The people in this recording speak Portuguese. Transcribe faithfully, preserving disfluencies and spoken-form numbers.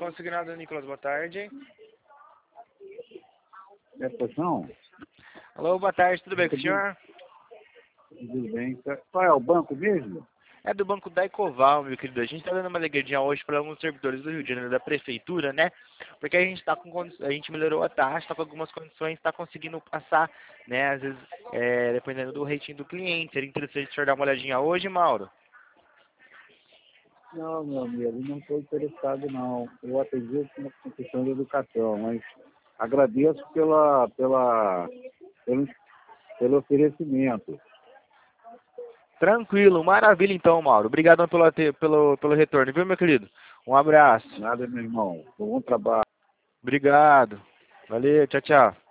consignado, Nicolas, boa tarde. É, pois não? Alô, boa tarde, tudo bem com o senhor? Tudo bem. Qual é o banco mesmo? É do Banco da Ecoval, meu querido. A gente está dando uma ligadinha hoje para alguns servidores do Rio de Janeiro, da Prefeitura, né? Porque a gente tá com a gente melhorou a taxa, está com algumas condições, está conseguindo passar, né? Às vezes, é, dependendo do rating do cliente. Seria interessante o senhor dar uma olhadinha hoje, Mauro? Não, meu amigo, não estou interessado, não. Eu atendi uma questão de educação, mas agradeço pela, pela, pelo, pelo oferecimento. Tranquilo, maravilha então, Mauro. Obrigado pelo, pelo, pelo retorno, viu, meu querido? Um abraço. Nada, meu irmão. Bom trabalho. Obrigado. Valeu, tchau, tchau.